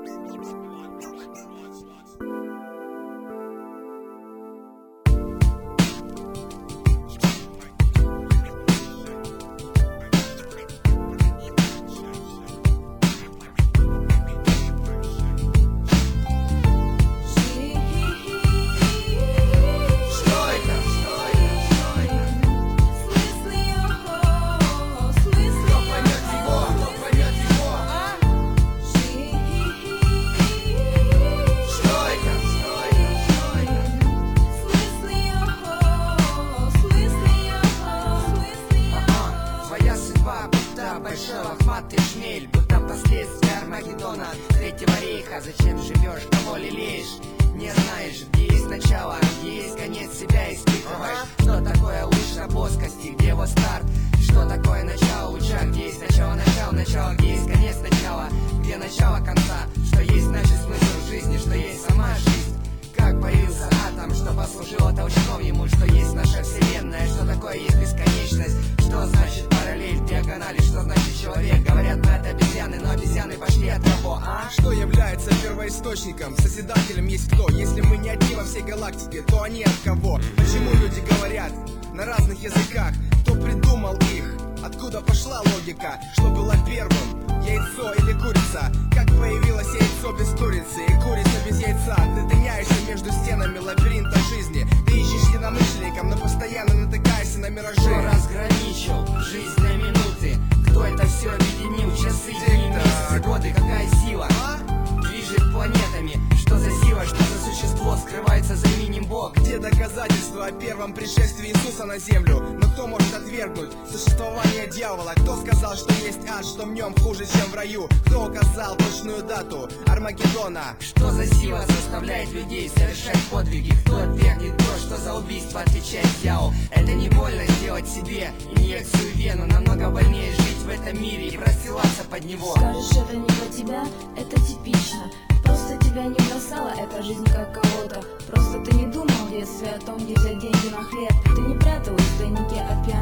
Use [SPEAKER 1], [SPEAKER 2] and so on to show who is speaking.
[SPEAKER 1] Большой лохматый шмель, будто последствия Армагеддона Третьего рейха. Зачем живешь, кого лелеешь? Не знаешь, где есть начало, где есть конец, себя испытываешь. Что такое луч на плоскости, где его старт? Что такое начало луча, где есть начало, начало, где есть конец, начала, где начало конца? Что есть значит смысл жизни, что есть сама жизнь? Как появился атом, что послужило толчком ему? Что есть наша вселенная, что такое есть бесконечность? Что значит параллель, диагонали, что значит человек? Говорят, мы это обезьяны, но обезьяны пошли от того, а?
[SPEAKER 2] Что является первоисточником? Созидателем есть кто? Если мы не одни во всей галактике, то они от кого? Почему люди говорят на разных языках? Кто придумал их? Откуда пошла логика? Что было первым? Яйцо или курица? Как появилось яйцо без курицы и курица без яйца? Ты тыняешься между стенами лабиринта жизни. Ты ищешь единомышленников, но постоянно натыкаешься на миражи.
[SPEAKER 1] Кто разграничил жизнь на минуты? Кто это все объединил? Часы, дни, месяцы, годы, какая сила движет планетами? Что за сила, что за существо скрывается за именем Бог?
[SPEAKER 2] Где доказательства о первом пришествии Иисуса на землю? Но кто может отвергнуть существование дьявола? Кто сказал, что есть ад, что в нем хуже, чем в раю? Кто указал точную дату Армагеддона?
[SPEAKER 1] Что за сила заставляет людей совершать подвиги? Кто отвергнет то, что за убийство отвечает дьявол? Это не больно сделать себе инъекцию в вену. Намного больнее жить в этом мире и расстилаться под него.
[SPEAKER 3] Скажешь, это не про тебя, это типично. Просто тебя не бросала эта жизнь как кого-то. Просто ты не думал в детстве о том, где взять деньги на хлеб. Ты не пряталась в тайнике от пьяных